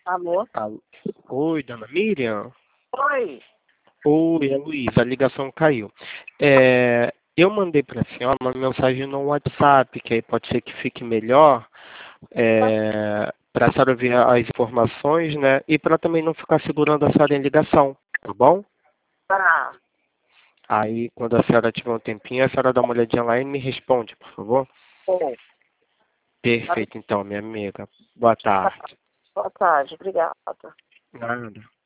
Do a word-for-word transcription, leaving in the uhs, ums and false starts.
Alô? Alô. Oi, dona Miriam? Oi. Oi, é Luísa, a ligação caiu. É, eu mandei para a senhora uma mensagem no WhatsApp, que aí pode ser que fique melhor, é, para a senhora ver as informações, né? E para também não ficar segurando a senhora em ligação, tá bom? Tá. Aí, quando a senhora tiver um tempinho, a senhora dá uma olhadinha lá e me responde, por favor. Bom, Perfeito, então, minha amiga. Boa tarde. boa tarde, obrigada. Nada.